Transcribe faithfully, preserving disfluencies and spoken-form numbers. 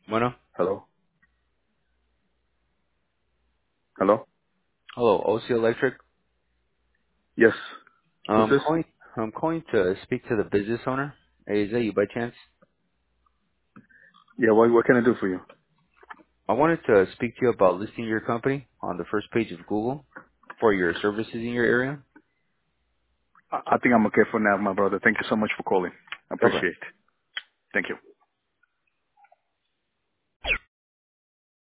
Bueno, Hello? Hello? hello, O C Electric. Yes. Who's Um, this? calling, I'm calling to speak to the business owner. Hey, is that you by chance? Yeah, what, what can I do for you? I wanted to speak to you about listing your company on the first page of Google for your services in your area. I, I think I'm okay for now, my brother. Thank you so much for calling. I Bye bye. appreciate it. Thank you.